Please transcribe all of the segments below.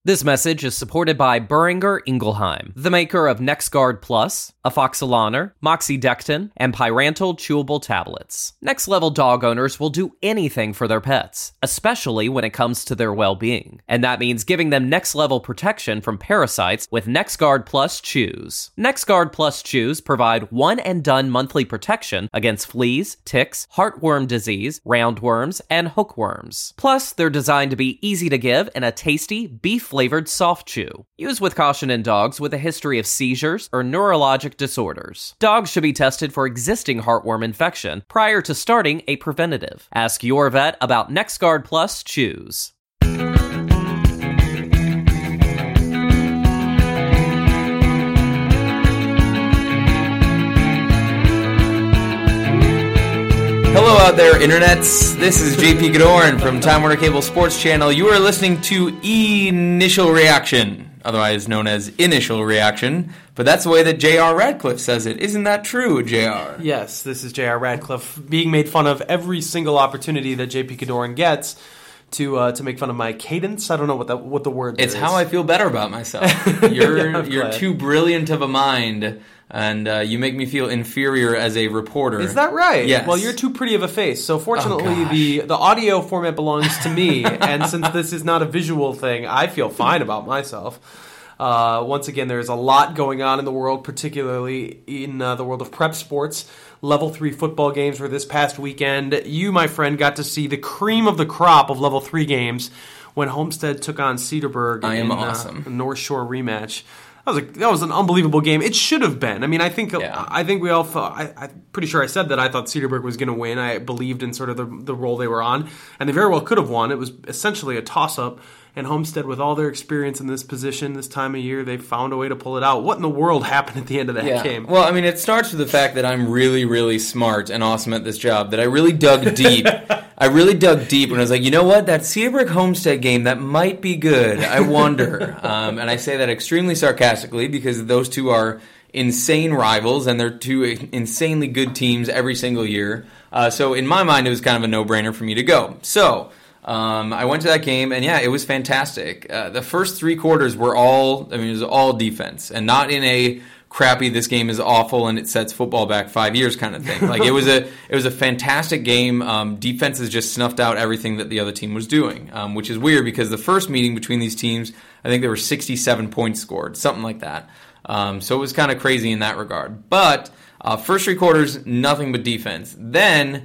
This message is supported by Boehringer Ingelheim, the maker of NexGard Plus, Afoxolaner, Moxidectin, and Pyrantel chewable tablets. Next Level dog owners will do anything for their pets, especially when it comes to their well-being. And that means giving them next level protection from parasites with NexGard Plus Chews. NexGard Plus Chews provide one-and-done monthly protection against fleas, ticks, heartworm disease, roundworms, and hookworms. Plus, they're designed to be easy to give in a tasty, beef-flavored soft chew. Use with caution in dogs with a history of seizures or neurologic disorders. Dogs should be tested for existing heartworm infection prior to starting a preventative. Ask your vet about NexGard Plus Chews. Hello out there, internets. This is JP Godoran from Time Warner Cable Sports Channel. You are listening to Initial Reaction, otherwise known as Initial Reaction, but that's the way that J.R. Radcliffe says it. Isn't that true, J.R.? Yes, this is J.R. Radcliffe being made fun of every single opportunity that JP Godoran gets to make fun of my cadence. I don't know what the word It's is. How I feel better about myself. You're glad. too brilliant of a mind, and you make me feel inferior as a reporter. Is that right? Yes. Well, you're too pretty of a face. So fortunately, the audio format belongs to me, and since this is not a visual thing, I feel fine about myself. Once again, there's a lot going on in the world, particularly in the world of prep sports. Level 3 football games were this past weekend. You, my friend, got to see the cream of the crop of Level 3 games when Homestead took on Cedarburg in awesome. a North Shore rematch. That was an unbelievable game. It should have been. I mean, I think we all thought. I'm pretty sure I said that I thought Cedarburg was going to win. I believed in sort of the role they were on, and they very well could have won. It was essentially a toss-up. And Homestead, with all their experience in this position this time of year, they found a way to pull it out. What in the world happened at the end of that game? Well, I mean, it starts with the fact that I'm really, really smart and awesome at this job, that I really dug deep. I really dug deep and I was like, you know what? That Cedarburg Homestead game, that might be good. I wonder. And I say that extremely sarcastically because those two are insane rivals and they're two insanely good teams every single year. So in my mind, it was kind of a no-brainer for me to go. So I went to that game, and yeah, it was fantastic. The first 3 quarters were it was all defense, and not in a crappy, this game is awful and it sets football back 5 years kind of thing. Like it was a fantastic game. Defenses just snuffed out everything that the other team was doing, which is weird because the first meeting between these teams, I think there were 67 points scored, something like that. So it was kind of crazy in that regard. But first 3 quarters, nothing but defense. Then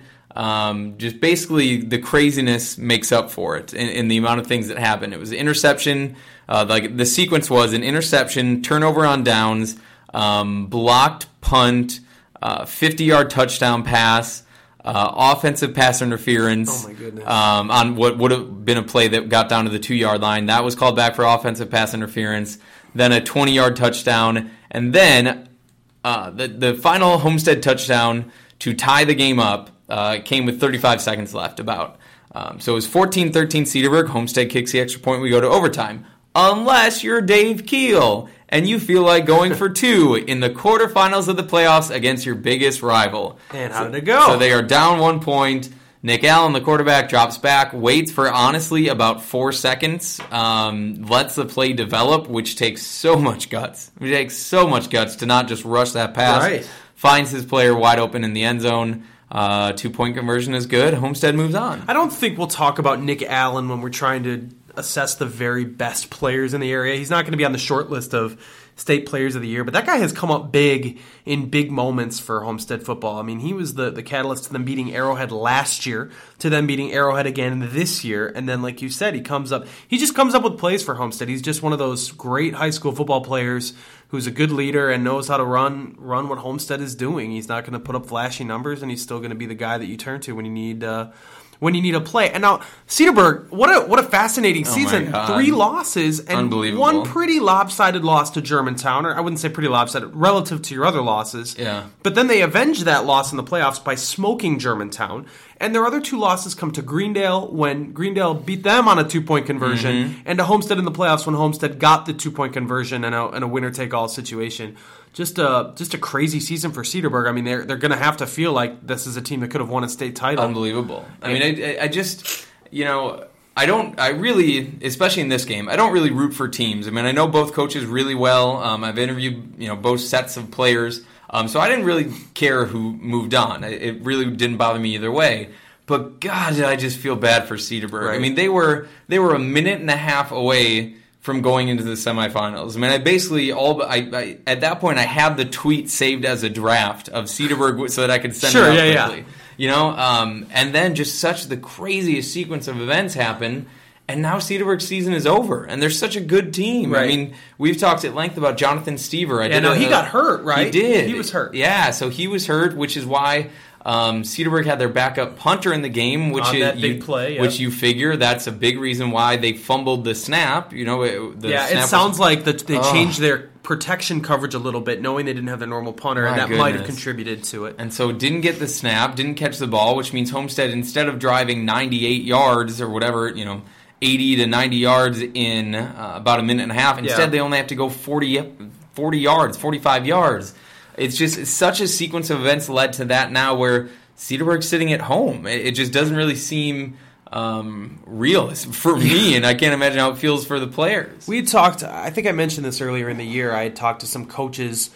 just basically the craziness makes up for it in the amount of things that happened. It was an interception. Like the sequence was an interception, turnover on downs, blocked punt, 50-yard touchdown pass, offensive pass interference. Oh my goodness. On what would have been a play that got down to the 2-yard line. That was called back for offensive pass interference. Then a 20-yard touchdown. And then the final Homestead touchdown to tie the game up came with 35 seconds left about. So it was 14-13 Cedarburg. Homestead kicks the extra point. We go to overtime. Unless you're Dave Keel and you feel like going for 2 in the quarterfinals of the playoffs against your biggest rival. And how did it go? So they are down 1 point. Nick Allen, the quarterback, drops back, waits for honestly about 4 seconds, lets the play develop, which takes so much guts. It takes so much guts to not just rush that pass. Right. Finds his player wide open in the end zone. 2-point conversion is good. Homestead moves on. I don't think we'll talk about Nick Allen when we're trying to assess the very best players in the area. He's not going to be on the short list of state players of the year, but that guy has come up big in big moments for Homestead football. I mean, he was the catalyst to them beating Arrowhead last year, to them beating Arrowhead again this year, and then like you said, he just comes up with plays for Homestead. He's just one of those great high school football players who's a good leader and knows how to run what Homestead is doing. He's not going to put up flashy numbers, and he's still going to be the guy that you turn to when you need a play. And now Cedarburg, what a fascinating season. 3 losses and one pretty lopsided loss to Germantown, or I wouldn't say pretty lopsided relative to your other losses. Yeah. But then they avenged that loss in the playoffs by smoking Germantown. And their other 2 losses come to Greendale when Greendale beat them on a 2-point conversion, and to Homestead in the playoffs when Homestead got the 2-point conversion in a winner-take-all situation. Just a crazy season for Cedarburg. I mean, they're going to have to feel like this is a team that could have won a state title. Unbelievable. I mean, I just, I really, especially in this game, I don't really root for teams. I mean, I know both coaches really well. I've interviewed, both sets of players. So I didn't really care who moved on. It really didn't bother me either way. But God, did I just feel bad for Cedarburg. Right. I mean, they were a minute and a half away from going into the semifinals. I mean, I basically at that point I had the tweet saved as a draft of Cedarburg so that I could send it out quickly. And then just such the craziest sequence of events happen, and now Cedarburg's season is over, and they're such a good team. Right. I mean, we've talked at length about Jonathan Stever. He got hurt, right? He did. He was hurt. Yeah, so he was hurt, which is why Cedarburg had their backup punter in the game, which on that big play, which you figure that's a big reason why they fumbled the snap. It sounds like they changed their protection coverage a little bit, knowing they didn't have their normal punter, and that might have contributed to it. And so didn't get the snap, didn't catch the ball, which means Homestead, instead of driving 98 yards or whatever, 80 to 90 yards in about a minute and a half, instead they only have to go 40 yards, 45 yards. It's such a sequence of events led to that now where Cedarburg's sitting at home. It just doesn't really seem real for me, and I can't imagine how it feels for the players. We had talked, I think I mentioned this earlier in the year, I had talked to some coaches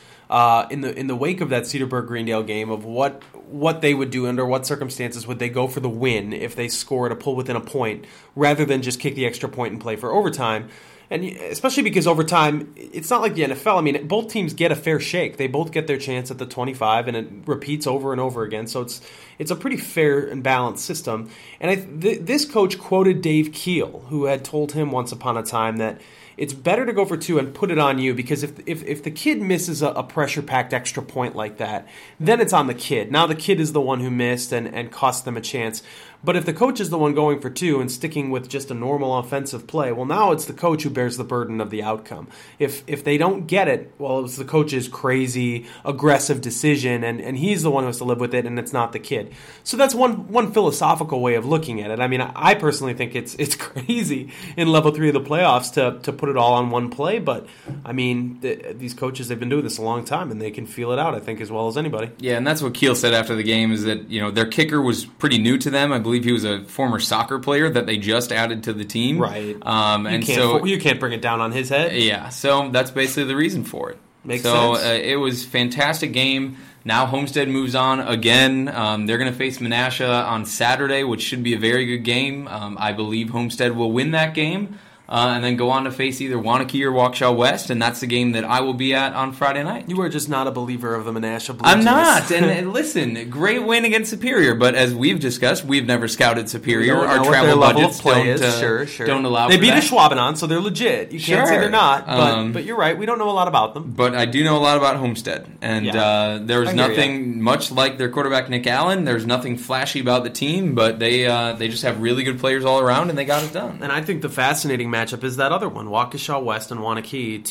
in the wake of that Cedarburg-Greendale game of what they would do under what circumstances would they go for the win if they scored a pull within a point rather than just kick the extra point and play for overtime. And especially because overtime, it's not like the NFL. I mean, both teams get a fair shake. They both get their chance at the 25, and it repeats over and over again. So it's a pretty fair and balanced system. And this coach quoted Dave Keel, who had told him once upon a time that it's better to go for two and put it on you, because if the kid misses a pressure-packed extra point like that, then it's on the kid. Now the kid is the one who missed and cost them a chance. But if the coach is the one going for two and sticking with just a normal offensive play, well, now it's the coach who bears the burden of the outcome. If they don't get it, well, it's the coach's crazy, aggressive decision, and he's the one who has to live with it, and it's not the kid. So that's one philosophical way of looking at it. I mean, I personally think it's crazy in level 3 of the playoffs to put it all on one play, but I mean, these coaches, they've been doing this a long time, and they can feel it out, I think, as well as anybody. Yeah, and that's what Keel said after the game, is that their kicker was pretty new to them. I believe he was a former soccer player that they just added to the team. Right. You can't bring it down on his head. Yeah, so that's basically the reason for it. Makes sense. So it was a fantastic game. Now Homestead moves on again. They're going to face Menasha on Saturday, which should be a very good game. I believe Homestead will win that game. And then go on to face either Wanakee or Waukesha West, and that's the game that I will be at on Friday night. You are just not a believer of the Menasha Blue I'm Jays. not. And listen, great win against Superior, but as we've discussed, we've never scouted Superior. Our travel budgets don't allow They for beat that. a Schwabenon, so they're legit. You can't say they're not, but you're right. We don't know a lot about them. But I do know a lot about Homestead, and there's nothing much like their quarterback Nick Allen. There's nothing flashy about the team, but they just have really good players all around, and they got it done. And I think the fascinating matchup is that other one, Waukesha West and Wanakee.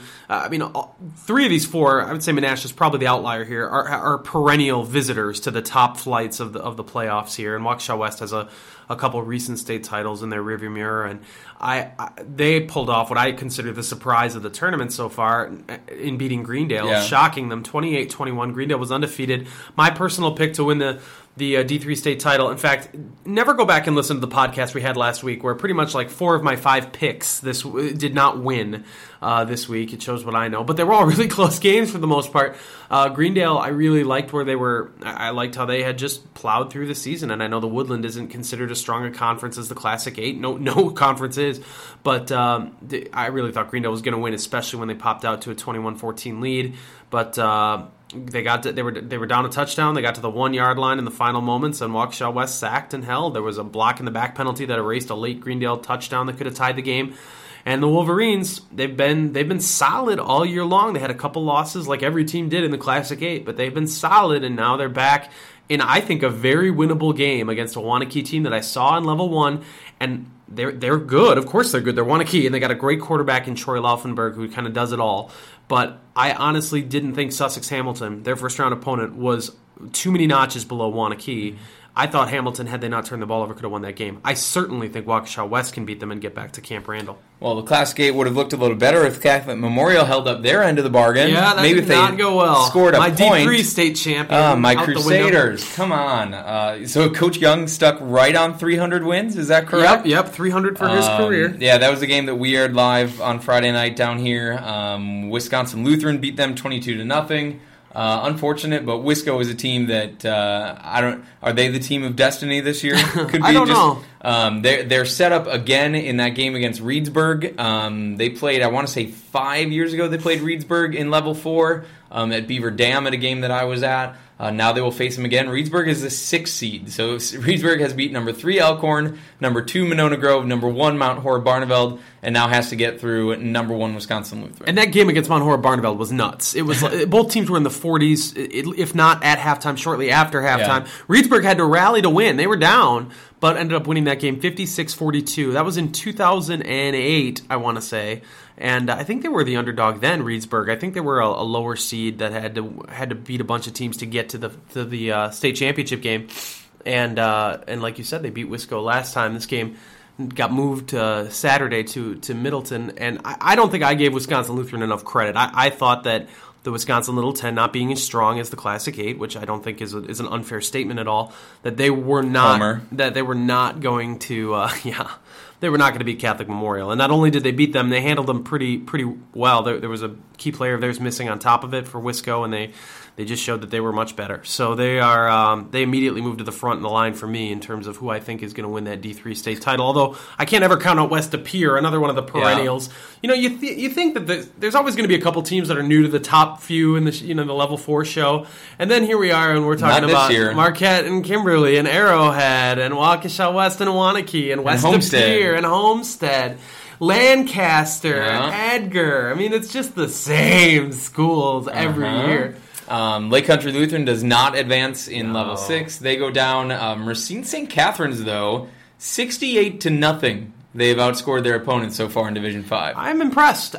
Three of these four, I would say Menasha's probably the outlier here, are perennial visitors to the top flights of the playoffs here. And Waukesha West has a couple recent state titles in their rearview mirror, and they pulled off what I consider the surprise of the tournament so far in beating Greendale, shocking them 28-21. Greendale was undefeated. My personal pick to win the D3 state title. In fact, never go back and listen to the podcast we had last week, where pretty much like 4 of my 5 picks did not win this week. It shows what I know. But they were all really close games for the most part. Greendale, I really liked where they were. I liked how they had just plowed through the season. And I know the Woodland isn't considered as strong a conference as the Classic 8. No conference is. But I really thought Greendale was going to win, especially when they popped out to a 21-14 lead. But they were down a touchdown. They got to the 1-yard line in the final moments, and Waukesha West sacked and held. There was a block in the back penalty that erased a late Greendale touchdown that could have tied the game. And the Wolverines, they've been solid all year long. They had a couple losses like every team did in the Classic 8, but they've been solid, and now they're back in, I think, a very winnable game against a Wanakee team that I saw in Level 1, and they're good. Of course they're good. They're Wanakee, and they got a great quarterback in Troy Laufenberg who kind of does it all. But I honestly didn't think Sussex Hamilton, their first-round opponent, was too many notches below Wanakee. I thought Hamilton, had they not turned the ball over, could have won that game. I certainly think Waukesha West can beat them and get back to Camp Randall. Well, the Class 8 would have looked a little better if Catholic Memorial held up their end of the bargain. Yeah, that Maybe did if not they go well. Scored a my point. D3 state champion. My out the window. Crusaders, come on. So Coach Young stuck right on 300 wins, is that correct? Yep, 300 for his career. Yeah, that was the game that we aired live on Friday night down here. Wisconsin Lutheran beat them 22-0. Unfortunate, but Wisco is a team that are they the team of destiny this year? Could be. I don't know. They're set up again in that game against Reedsburg. They played, I want to say 5 years ago. They played Reedsburg in Level 4 at Beaver Dam at a game that I was at. Now they will face them again. Reedsburg is the 6th seed. So Reedsburg has beat number 3 Elkhorn, number 2 Monona Grove, number 1 Mount Horeb-Barneveld, and now has to get through number 1 Wisconsin Lutheran. And that game against Mount Horeb-Barneveld was nuts. It was both teams were in the 40s, if not at halftime, shortly after halftime. Yeah. Reedsburg had to rally to win. They were down, but ended up winning that game 56-42. That was in 2008, I want to say. And I think they were the underdog then, Reedsburg. I think they were a lower seed that had to beat a bunch of teams to get to the state championship game. And like you said, they beat Wisco last time. This game got moved Saturday to Middleton. And I don't think I gave Wisconsin Lutheran enough credit. I thought that the Wisconsin Little 10 not being as strong as the Classic 8, which I don't think is an unfair statement at all, that they were not Homer. That they were not going to they were not going to beat Catholic Memorial. And not only did they beat them, they handled them pretty well. There was a key player of theirs missing on top of it for Wisco, and they just showed that they were much better. So they immediately moved to the front in the line for me in terms of who I think is going to win that D3 state title. Although I can't ever count out West De Pere, another one of the perennials. Yeah. You think that there's always going to be a couple teams that are new to the top few in the the Level 4 show, and then here we are and we're talking about Marquette and Kimberly and Arrowhead and Waukesha West and Wanakee and West De Pere and Homestead. Lancaster, Edgar. I mean, it's just the same schools every year. Lake Country Lutheran does not advance in Level 6. They go down. Racine St. Catherine's, though, 68-0. They've outscored their opponents so far in Division 5. I'm impressed.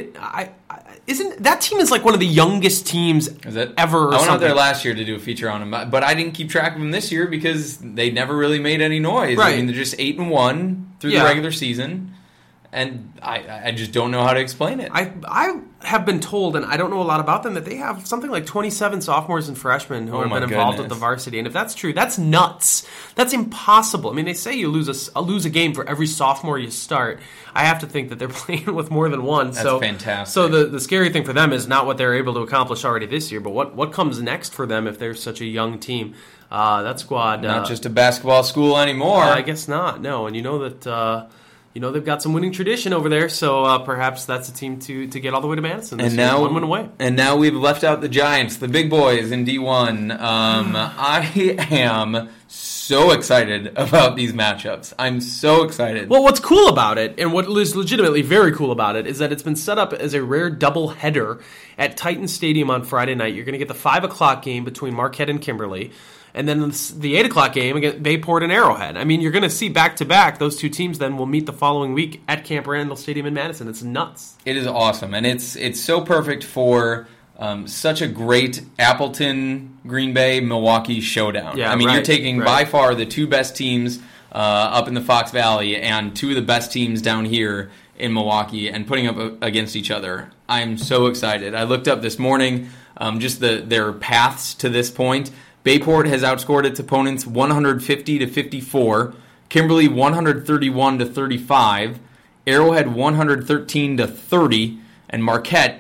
Isn't that team is like one of the youngest teams ever? I went out there last year to do a feature on them, but I didn't keep track of them this year because they never really made any noise. Right. I mean, they're just 8-1 through the regular season. And I just don't know how to explain it. I have been told, and I don't know a lot about them, that they have something like 27 sophomores and freshmen who have been involved with the varsity. And if that's true, that's nuts. That's impossible. I mean, they say you lose a game for every sophomore you start. I have to think that they're playing with more than one. That's fantastic. So the scary thing for them is not what they're able to accomplish already this year, but what comes next for them if they're such a young team. That squad... Not just a basketball school anymore. I guess not, no. And you know that... they've got some winning tradition over there, so perhaps that's a team to get all the way to Madison this year. One win away. And now we've left out the Giants, the big boys in D1. I am so excited about these matchups. I'm so excited. Well, what's cool about it, and what is legitimately very cool about it, is that it's been set up as a rare doubleheader at Titan Stadium on Friday night. You're going to get the 5 o'clock game between Marquette and Kimberly, and then the 8 o'clock game against Bayport and Arrowhead. I mean, you're going to see back-to-back. Those two teams then will meet the following week at Camp Randall Stadium in Madison. It's nuts. It is awesome, and it's so perfect for such a great Appleton, Green Bay, Milwaukee showdown. Yeah, I mean, you're taking by far the two best teams up in the Fox Valley and two of the best teams down here in Milwaukee and putting up against each other. I'm so excited. I looked up this morning just their paths to this point. Bayport has outscored its opponents 150-54, Kimberly 131-35, Arrowhead 113-30, and Marquette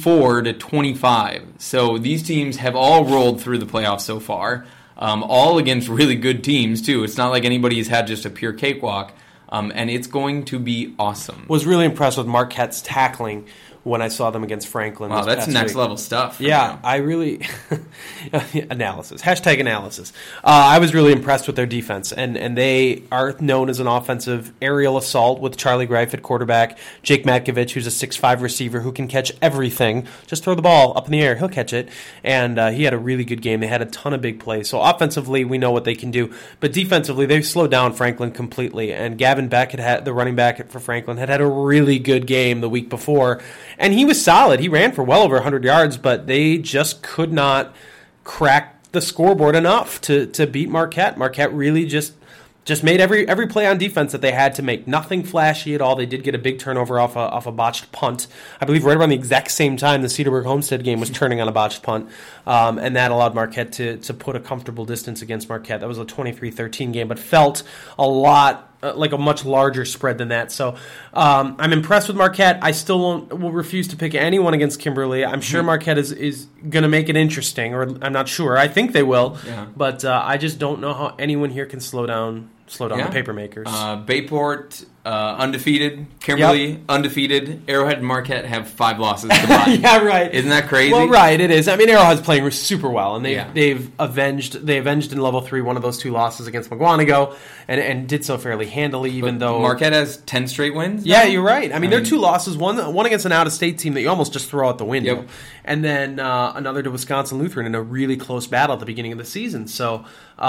84-25. So these teams have all rolled through the playoffs so far, all against really good teams too. It's not like anybody's had just a pure cakewalk, and it's going to be awesome. Was really impressed with Marquette's tackling when I saw them against Franklin. Wow, that's next level stuff. Yeah, I really... analysis. Hashtag analysis. I was really impressed with their defense, and they are known as an offensive aerial assault with Charlie Greif at quarterback, Jake Matkovich, who's a 6'5 receiver who can catch everything. Just throw the ball up in the air, he'll catch it. And he had a really good game. They had a ton of big plays. So offensively, we know what they can do. But defensively, they've slowed down Franklin completely. And Gavin Beck, the running back for Franklin, had a really good game the week before. And he was solid. He ran for well over 100 yards, but they just could not crack the scoreboard enough to beat Marquette. Marquette really just made every play on defense that they had to make. Nothing flashy at all. They did get a big turnover off a botched punt. I believe right around the exact same time the Cedarburg Homestead game was turning on a botched punt, and that allowed Marquette to put a comfortable distance against Marquette. That was a 23-13 game, but felt a lot like a much larger spread than that. So I'm impressed with Marquette. I still will refuse to pick anyone against Kimberly. I'm sure Marquette is going to make it interesting, or I'm not sure. I think they will, but I just don't know how anyone here can slow down the Papermakers. Bayport undefeated, Kimberly undefeated, Arrowhead and Marquette have 5 losses combined. Yeah, right. Isn't that crazy? Well, right, it is. I mean, Arrowhead's playing super well, and they avenged in level 3 one of those 2 losses against McGuanago, and did so fairly handily, even though Marquette has 10 straight wins. Yeah, you're right. I mean, their 2 losses, one against an out-of-state team that you almost just throw out the window, yep. and then another to Wisconsin Lutheran in a really close battle at the beginning of the season. So,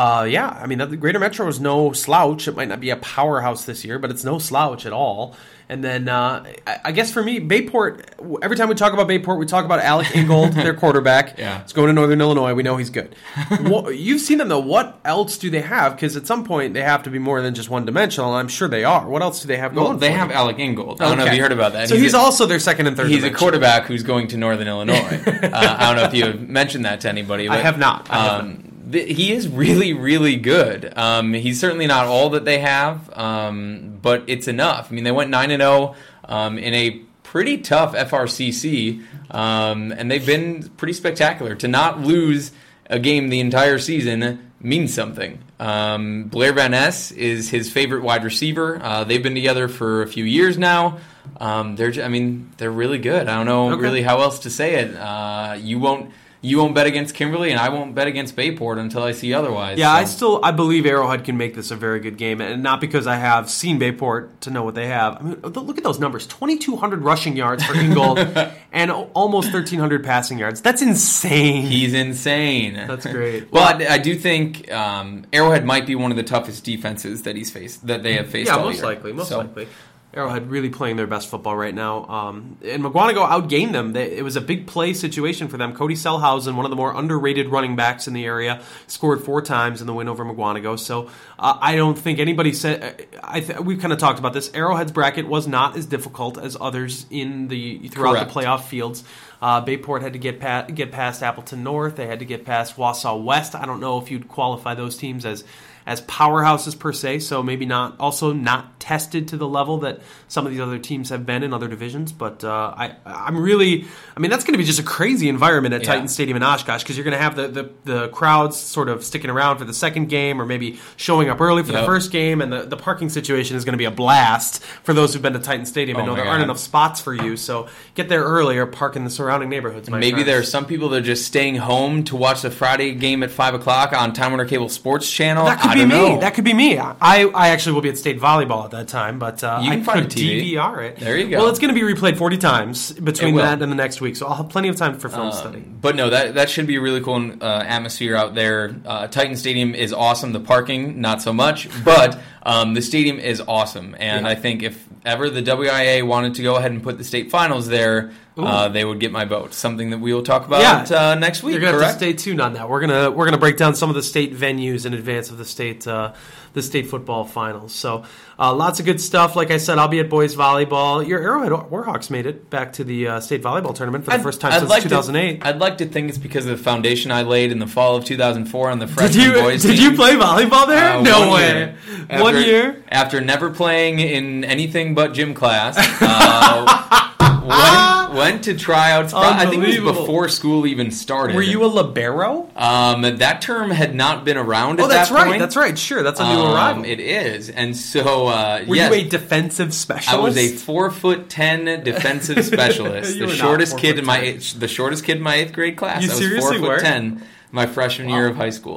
I mean, the Greater Metro is no slouch. It might not be a powerhouse this year, but it's no slouch at all. And then I guess for me, Bayport, every time we talk about Bayport, we talk about Alec Ingold, their quarterback. Yeah. It's going to Northern Illinois. We know he's good. You've seen them, though. What else do they have? Because at some point, they have to be more than just one-dimensional, and I'm sure they are. What else do they have going Well, they for have them? Alec Ingold. I don't know if you heard about that. So he's also their second and third He's dimension. a quarterback who's going to Northern Illinois. I don't know if you have mentioned that to anybody. But, I have not. He is really, really good. He's certainly not all that they have, but it's enough. I mean, they went 9-0 in a pretty tough FRCC, and they've been pretty spectacular. To not lose a game the entire season means something. Blair Van Ness is his favorite wide receiver. They've been together for a few years now. They're really good. I don't know really how else to say it. You won't bet against Kimberly, and I won't bet against Bayport until I see otherwise. Yeah, so. I believe Arrowhead can make this a very good game, and not because I have seen Bayport to know what they have. I mean, look at those numbers: 2,200 rushing yards for Ingold, and almost 1,300 passing yards. That's insane. He's insane. That's great. Well, I do think Arrowhead might be one of the toughest defenses that they have faced. Yeah, all most year. likely. Arrowhead really playing their best football right now. And McGuanago outgained them. It was a big play situation for them. Cody Selhausen, one of the more underrated running backs in the area, scored 4 times in the win over McGuanago. So I don't think anybody said... we've kind of talked about this. Arrowhead's bracket was not as difficult as others throughout the playoff fields. Bayport had to get past Appleton North. They had to get past Wausau West. I don't know if you'd qualify those teams as powerhouses per se, so maybe not tested to the level that some of these other teams have been in other divisions. But that's going to be just a crazy environment at Titan Stadium in Oshkosh, because you're going to have the crowds sort of sticking around for the second game, or maybe showing up early for the first game, and the parking situation is going to be a blast for those who've been to Titan Stadium and know there aren't enough spots for you. So get there early or park in the surrounding neighborhoods. Maybe there are some people that are just staying home to watch the Friday game at 5 o'clock on Time Warner Cable Sports Channel. That could be me. I actually will be at state volleyball at that time, but you can find TV. DVR it. There you go. Well, it's going to be replayed 40 times between that and the next week, so I'll have plenty of time for film study. But no, that should be a really cool atmosphere out there. Titan Stadium is awesome. The parking, not so much, but the stadium is awesome. And I think if ever the WIA wanted to go ahead and put the state finals there, they would get my vote. Something that we will talk about next week. You're going to have to stay tuned on that. We're gonna break down some of the state venues in advance of the state football finals. So lots of good stuff. Like I said, I'll be at boys volleyball. Your Arrowhead Warhawks made it back to the state volleyball tournament for the first time since 2008. I'd like to think it's because of the foundation I laid in the fall of 2004 on the freshman boys team. Did you play volleyball there? No way. 1 year? After never playing in anything but gym class, went to tryouts. I think it was before school even started. Were you a libero? That term had not been around at that point. That's right. Sure, that's a new arrival. It is. And so, Were you a defensive specialist? I was a 4'10" defensive specialist. the shortest kid in my 8th grade class. You seriously were? I was 4'10" my freshman year of high school.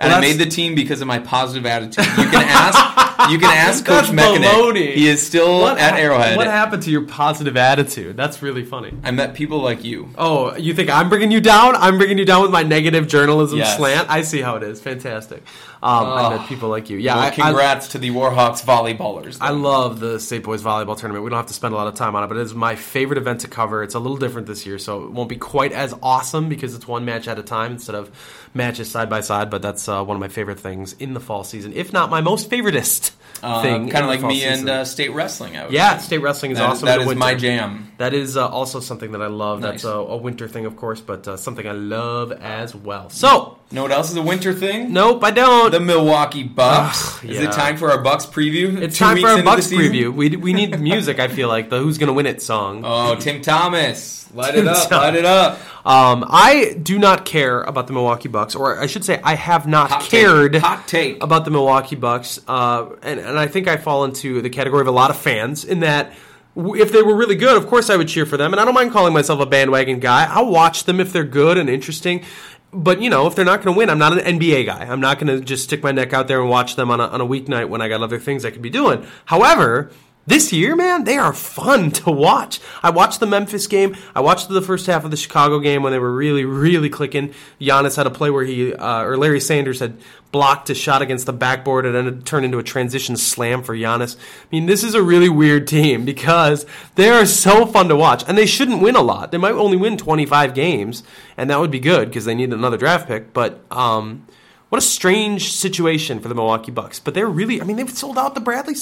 And I made the team because of my positive attitude. You can ask Coach Mechanic. He is still at Arrowhead. What happened to your positive attitude? That's really funny. I met people like you. Oh, you think I'm bringing you down? I'm bringing you down with my negative journalism slant? I see how it is. Fantastic. I met people like you. Yeah. Well, congrats to the Warhawks volleyballers. I love the State Boys Volleyball Tournament. We don't have to spend a lot of time on it, but it is my favorite event to cover. It's a little different this year, so it won't be quite as awesome because it's one match at a time instead of matches side by side, but that's one of my favorite things in the fall season, if not my most favoritist thing. Kind of like me season. And state wrestling, I would say. State wrestling is awesome. That is my jam. That is also something that I love. Nice. That's a winter thing, of course, but something I love as well. So, know what else is a winter thing? Nope, I don't. The Milwaukee Bucks. Is it time for our Bucks preview? It's time for our Bucks preview. We need music, I feel like, the Who's Gonna Win It song. Oh, Tim Thomas. Light it up. I do not care about the Milwaukee Bucks, or I should say I have not cared about the Milwaukee Bucks, and I think I fall into the category of a lot of fans in that if they were really good, of course I would cheer for them, and I don't mind calling myself a bandwagon guy. I'll watch them if they're good and interesting. But, if they're not going to win, I'm not an NBA guy. I'm not going to just stick my neck out there and watch them on a weeknight when I got other things I could be doing. However, this year, man, they are fun to watch. I watched the Memphis game. I watched the first half of the Chicago game when they were really, really clicking. Giannis had a play where Larry Sanders had blocked a shot against the backboard and then it turned into a transition slam for Giannis. I mean, this is a really weird team because they are so fun to watch. And they shouldn't win a lot. They might only win 25 games, and that would be good because they need another draft pick. But what a strange situation for the Milwaukee Bucks. But they're really, they've sold out the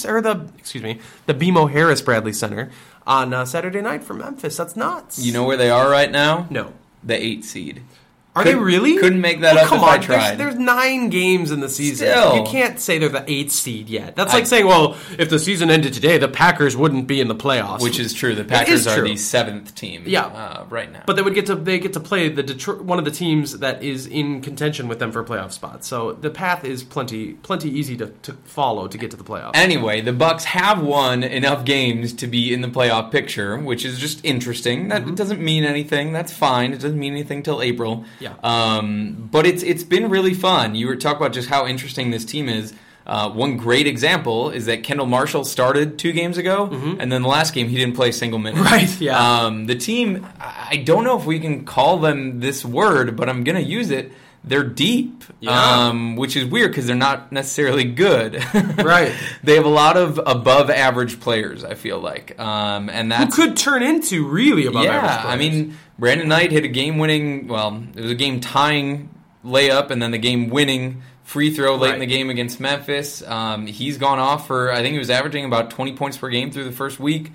BMO Harris Bradley Center on Saturday night for Memphis. That's nuts. You know where they are right now? No. The 8 seed. Are they really? Couldn't make that up if I tried. There's 9 games in the season. Still. You can't say they're the 8th seed yet. That's like saying, well, if the season ended today, the Packers wouldn't be in the playoffs. Which is true. The Packers are the 7th team right now. But they get to play the Detroit, one of the teams that is in contention with them for a playoff spot. So the path is plenty easy to follow to get to the playoffs. Anyway, the Bucks have won enough games to be in the playoff picture, which is just interesting. That doesn't mean anything. That's fine. It doesn't mean anything till April. Yeah. But it's been really fun. You were talking about just how interesting this team is. One great example is that Kendall Marshall started 2 games ago, and then the last game he didn't play a single minute. Right, yeah. The team, I don't know if we can call them this word, but I'm going to use it. They're deep, which is weird because they're not necessarily good. Right. They have a lot of above-average players, I feel like. And that's who could turn into really above-average players. Brandon Knight hit a game-winning, it was a game-tying layup and then the game-winning free throw late in the game against Memphis. He's gone off for, I think he was averaging about 20 points per game through the first week.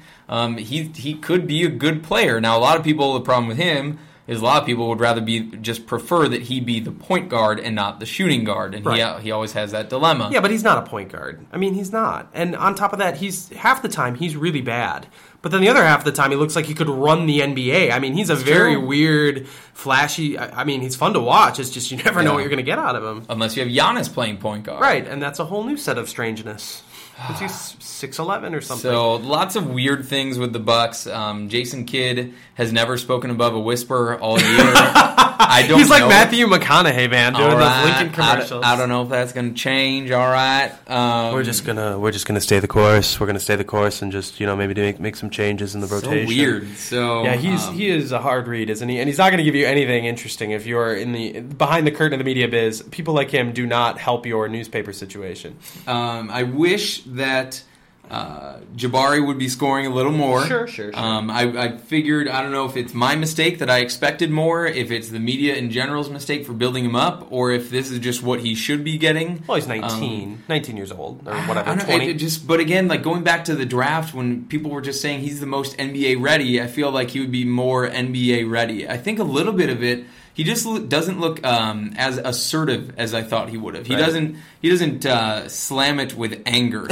He could be a good player. Now, a lot of people, the problem with him is a lot of people would rather prefer that he be the point guard and not the shooting guard, and he always has that dilemma. Yeah, but he's not a point guard. He's not. And on top of that, half the time he's really bad. But then the other half of the time, he looks like he could run the NBA. He's a very weird, flashy. He's fun to watch. It's just you never know what you're going to get out of him. Unless you have Giannis playing point guard. Right, and that's a whole new set of strangeness. Is he 6'11" or something? So lots of weird things with the Bucks. Jason Kidd has never spoken above a whisper all year. He's like Matthew McConaughey, man, doing those Lincoln commercials. I don't know if that's going to change. All right, we're just gonna stay the course. We're gonna stay the course and just maybe make some changes in the rotation. So weird. So yeah, he is a hard read, isn't he? And he's not going to give you anything interesting if you're in the behind the curtain of the media biz. People like him do not help your newspaper situation. I wish that Jabari would be scoring a little more. Sure. I figured, I don't know if it's my mistake that I expected more, if it's the media in general's mistake for building him up, or if this is just what he should be getting. Well, he's 19 years old, or whatever, 20. But again, going back to the draft, when people were just saying he's the most NBA ready, I feel like he would be more NBA ready. I think a little bit of it, he just doesn't look as assertive as I thought he would have. He doesn't slam it with anger.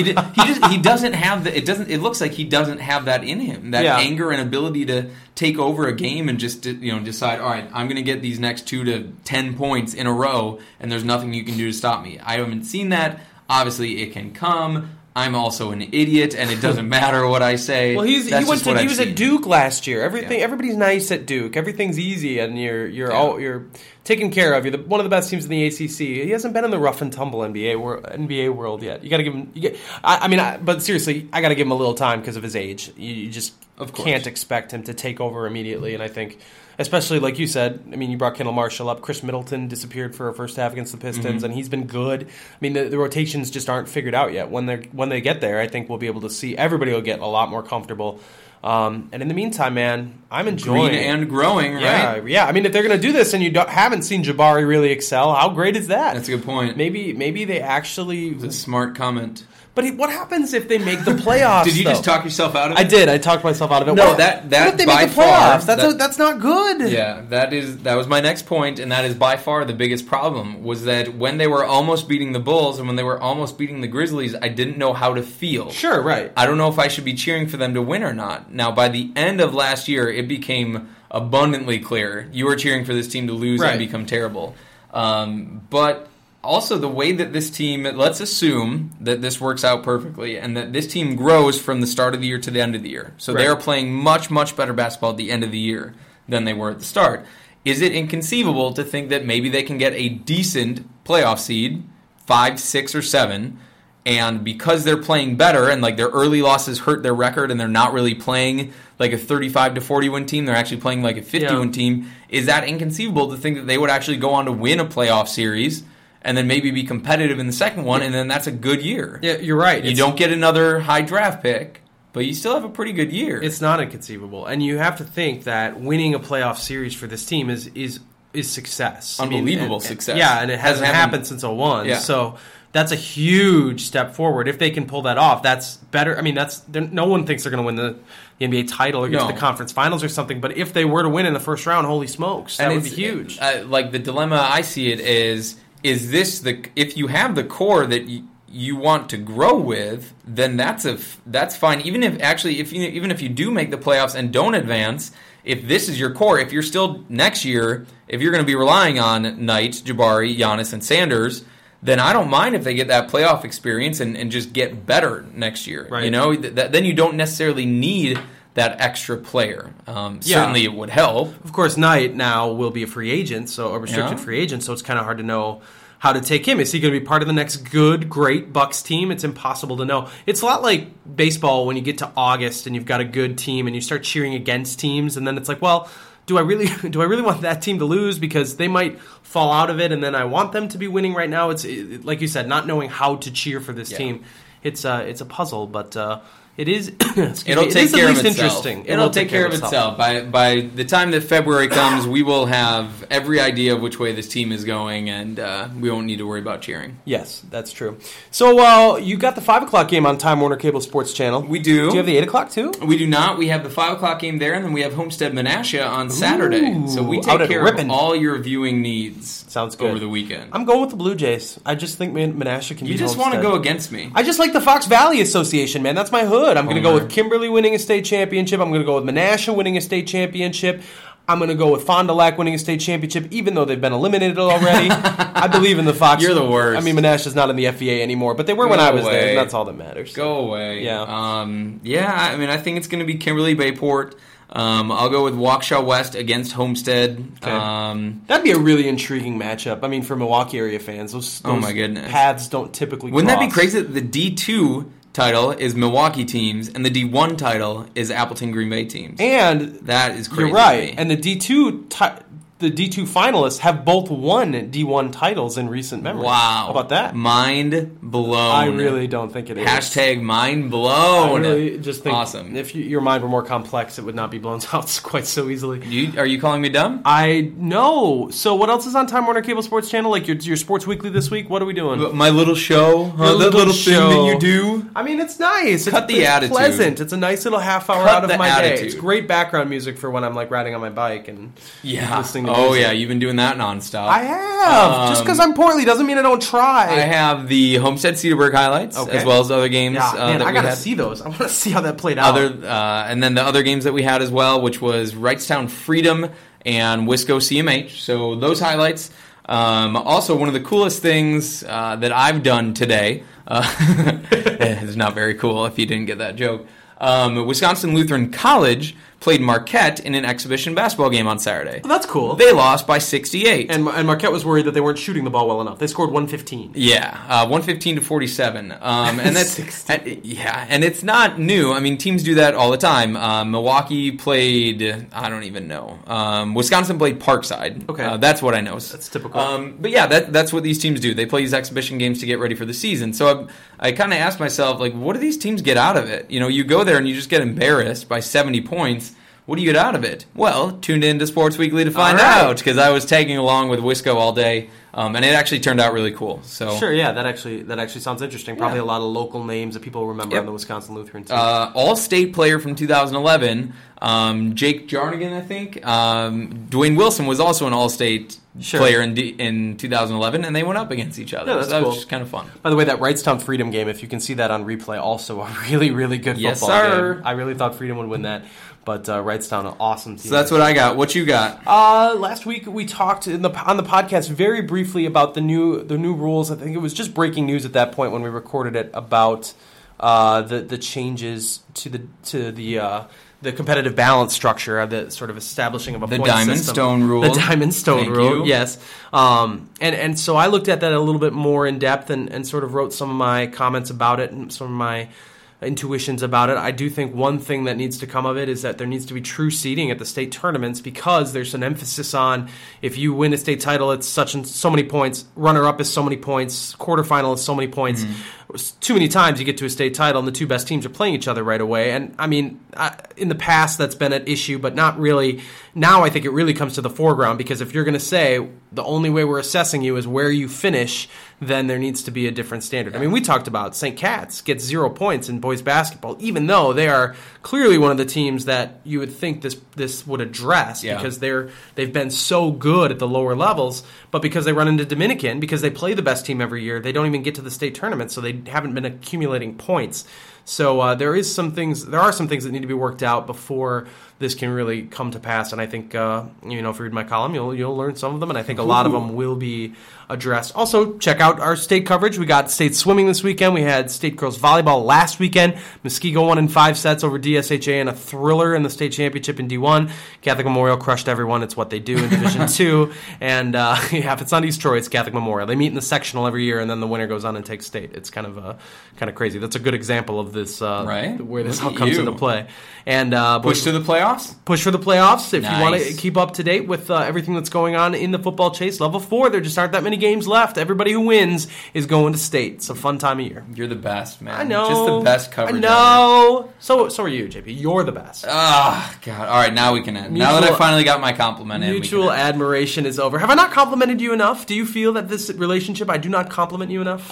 He doesn't have the. It looks like he doesn't have that in him. That anger and ability to take over a game and just decide. All right, I'm going to get these next 2 to 10 points in a row, and there's nothing you can do to stop me. I haven't seen that. Obviously, it can come. I'm also an idiot, and it doesn't matter what I say. Well, he That's just what I've was seen. at Duke last year. Everybody's nice at Duke. Everything's easy, and you're taken care of. You're one of the best teams in the ACC. He hasn't been in the rough and tumble NBA world yet. You got to give him. But seriously, I got to give him a little time because of his age. You just can't expect him to take over immediately. And I think, especially like you said, I mean, you brought Kendall Marshall up. Chris Middleton disappeared for a first half against the Pistons, and he's been good. I mean, the rotations just aren't figured out yet. When they get there, I think we'll be able to see everybody will get a lot more comfortable. And in the meantime, man, I'm enjoying Green and growing, right? Yeah. I mean, if they're going to do this and you haven't seen Jabari really excel, how great is that? That's a good point. Maybe they actually. It's a smart comment. But what happens if they make the playoffs? Did you just talk yourself out of it? I did. I talked myself out of it. No, what if they by make the playoffs? far, That's not good. Yeah, that was my next point, and that is by far the biggest problem, was that when they were almost beating the Bulls and when they were almost beating the Grizzlies, I didn't know how to feel. Sure, right. I don't know if I should be cheering for them to win or not. Now, by the end of last year, it became abundantly clear you were cheering for this team to lose and become terrible. But also, the way that this team, let's assume that this works out perfectly and that this team grows from the start of the year to the end of the year. So they are playing much, much better basketball at the end of the year than they were at the start. Is it inconceivable to think that maybe they can get a decent playoff seed, 5, 6, or 7, and because they're playing better and like their early losses hurt their record and they're not really playing like a 35-40 win team, they're actually playing like a 50 win team, is that inconceivable to think that they would actually go on to win a playoff series and then maybe be competitive in the second one, and then that's a good year? Yeah, you're right. You don't get another high draft pick, but you still have a pretty good year. It's not inconceivable. And you have to think that winning a playoff series for this team is success. Unbelievable success. Yeah, and it hasn't happened since 2001. Yeah. So that's a huge step forward. If they can pull that off, that's better. I mean, no one thinks they're going to win the NBA title or get to the conference finals or something, but if they were to win in the first round, holy smokes, that would be huge. Like the dilemma I see it is this if you have the core that you want to grow with, then that's fine. Even if you do make the playoffs and don't advance, if this is your core, if you're still next year, if you're going to be relying on Knight, Jabari, Giannis, and Sanders, then I don't mind if they get that playoff experience and just get better next year. Right. You know, then you don't necessarily need that extra player. Certainly it would help. Of course, Knight now will be a free agent, so a restricted free agent, so it's kind of hard to know how to take him. Is he going to be part of the next great Bucks team? It's impossible to know. It's a lot like baseball when you get to August and you've got a good team and you start cheering against teams, and then it's like, well, do I really want that team to lose because they might fall out of it, and then I want them to be winning right now? It's like you said, not knowing how to cheer for this team. It's a puzzle, but it is. It'll take care of itself. It'll take care of itself. By the time that February comes, we will have every idea of which way this team is going, and we won't need to worry about cheering. Yes, that's true. So you got the 5 o'clock game on Time Warner Cable Sports Channel. We do. Do you have the 8 o'clock too? We do not. We have the 5 o'clock game there, and then we have Homestead Menasha on Saturday. So we take care of all your viewing needs. Sounds good. Over the weekend. I'm going with the Blue Jays. I just think Menasha can be. You just want to go against me. I just like the Fox Valley Association, man. That's my hood. I'm going to go with Kimberly winning a state championship. I'm going to go with Menasha winning a state championship. I'm going to go with Fond du Lac winning a state championship, even though they've been eliminated already. I believe in the Fox. You're the worst. I mean, Menasha's not in the FVA anymore, but they were when I was there, and that's all that matters. Go away. Yeah. I mean, I think it's going to be Kimberly Bayport. I'll go with Waukesha West against Homestead. Okay. That'd be a really intriguing matchup. I mean, for Milwaukee area fans, those oh my goodness, paths don't typically Wouldn't cross. That be crazy that the D2 title is Milwaukee teams and the D1 title is Appleton Green Bay teams? And that is crazy. You're right. And the D2 finalists have both won D1 titles in recent memory. Wow. How about that? Mind blown. I really don't think it is. Hashtag mind blown. I really just think awesome. If your mind were more complex, it would not be blown out quite so easily. Are you calling me dumb? I know. So what else is on Time Warner Cable Sports Channel? Like your Sports Weekly this week? What are we doing? My little show? That little thing that you do? I mean, it's nice. Cut the attitude. It's pleasant. It's a nice little half hour out of my day. It's great background music for when I'm like riding on my bike and listening to music. Oh, yeah. You've been doing that nonstop. I have. Just because I'm poorly doesn't mean I don't try. I have the Homestead Cedarburg highlights as well as other games. Man, I gotta see those. I want to see how that played out. And then the other games that we had as well, which was Wrightstown Freedom and Wisco CMH. So those highlights. Also, one of the coolest things that I've done today, it's not very cool if you didn't get that joke, Wisconsin Lutheran College played Marquette in an exhibition basketball game on Saturday. Well, that's cool. They lost by 68. And Marquette was worried that they weren't shooting the ball well enough. They scored 115. Yeah, 115 to 47. And that's and it's not new. I mean, teams do that all the time. Milwaukee played, I don't even know. Wisconsin played Parkside. Okay. That's what I know. That's typical. But yeah, that's what these teams do. They play these exhibition games to get ready for the season. So I kind of asked myself, like, what do these teams get out of it? You know, you go there and you just get embarrassed by 70 points. What do you get out of it? Well, tuned in to Sports Weekly to find out, because I was tagging along with Wisco all day, and it actually turned out really cool. So sure, yeah, that actually sounds interesting. Probably a lot of local names that people remember on the Wisconsin Lutheran team. All-state player from 2011, Jake Jarnigan, I think. Dwayne Wilson was also an all-state player in 2011, and they went up against each other. Yeah, that's so that cool. was just kind of fun. By the way, that Wrightstown Freedom game, if you can see that on replay, also a really, really good football Yes, sir. game. I really thought Freedom would win that. But Wrightstown, an awesome team. So that's what I got. What you got? Last week we talked on the podcast very briefly about the new rules. I think it was just breaking news at that point when we recorded it about the changes to the competitive balance structure, the sort of establishing of a point Diamond system. Stone rule. The Diamond Stone Thank rule, you. yes. And so I looked at that a little bit more in depth and sort of wrote some of my comments about it and some of my intuitions about it. I do think one thing that needs to come of it is that there needs to be true seeding at the state tournaments, because there's an emphasis on, if you win a state title, it's such and so many points, runner-up is so many points, quarterfinal is so many points. Too many times you get to a state title and the two best teams are playing each other right away. And I mean, in the past that's been an issue, but not really. Now I think it really comes to the foreground, because if you're going to say the only way we're assessing you is where you finish, then there needs to be a different standard. I mean, we talked about St. Cat's gets 0 points in boys basketball, even though they are clearly one of the teams that you would think this would address, because they've been so good at the lower levels, but because they run into Dominican, because they play the best team every year, they don't even get to the state tournament, so they haven't been accumulating points. So there are some things that need to be worked out before this can really come to pass. And I think if you read my column, you'll learn some of them, and I think a lot of them will be addressed. Also, check out our state coverage. We got state swimming this weekend. We had state girls volleyball last weekend. Muskego won in 5 sets over DSHA in a thriller in the state championship in D1. Catholic Memorial crushed everyone. It's what they do in Division 2. And if it's not East Troy, it's Catholic Memorial. They meet in the sectional every year, and then the winner goes on and takes state. It's kind of crazy. That's a good example of this, where this all comes into play. And push to the playoffs? Push for the playoffs. If Nice. you want to keep up to date with everything that's going on in the football chase, Level 4, there just aren't that many games left. Everybody who wins is going to state. It's a fun time of year. You're the best, man. I know. Just the best coverage I know. So are you, JP. You're the best. Ah, God. All right, now we can end. Now that I finally got my compliment in. Mutual admiration is over. Have I not complimented you enough? Do you feel that this relationship, I do not compliment you enough?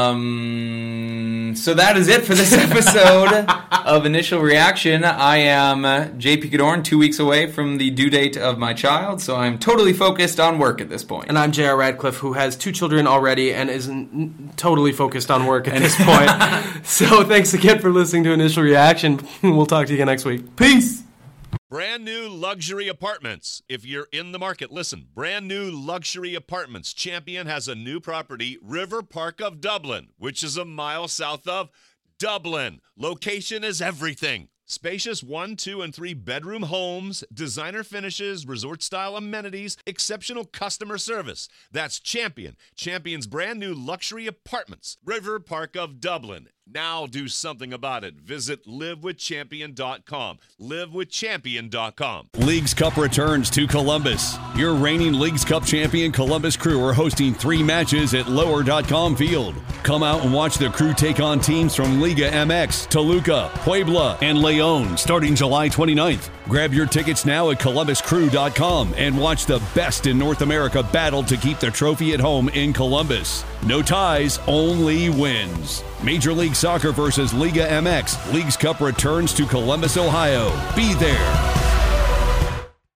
So that is it for this episode of Initial Reaction. I am JP Cadorn, 2 weeks away from the due date of my child, so I'm totally focused on work at this point. And I'm J.R. Radcliffe, who has 2 children already and isn't totally focused on work at this point. So thanks again for listening to Initial Reaction. We'll talk to you again next week. Peace! Brand new luxury apartments. If you're in the market, listen. Brand new luxury apartments. Champion has a new property, River Park of Dublin, which is a mile south of Dublin. Location is everything. Spacious 1, 2, and 3 bedroom homes, designer finishes, resort-style amenities, exceptional customer service. That's Champion. Champion's brand new luxury apartments. River Park of Dublin. Now do something about it. Visit livewithchampion.com. Livewithchampion.com. Leagues Cup returns to Columbus. Your reigning Leagues Cup champion Columbus Crew are hosting 3 matches at Lower.com Field. Come out and watch the Crew take on teams from Liga MX, Toluca, Puebla, and León starting July 29th. Grab your tickets now at ColumbusCrew.com and watch the best in North America battle to keep the trophy at home in Columbus. No ties, only wins. Major League Soccer versus Liga MX. Leagues Cup returns to Columbus, Ohio. Be there.